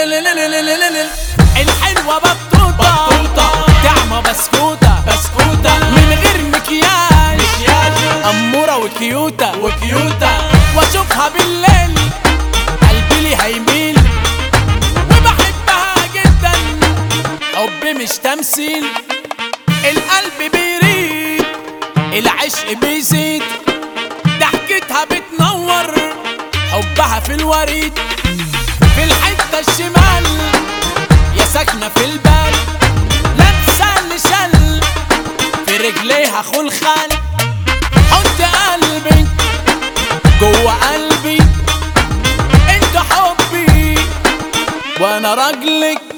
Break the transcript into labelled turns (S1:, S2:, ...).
S1: الحلوة بطوطة طعمة بسكوتة من غير مكياج أمورة وكيوتة واشوفها بالليل قلبي لي هيميل وبحبها جدا حب مش تمثيل. القلب بيريد العشق بيزيد ضحكتها بتنور حبها في الوريد في الحتة الشمال يا ساكنة في البال لابسة شل في رجليها خلخال حط قلبي جوه قلبي انت حبي وانا راجلك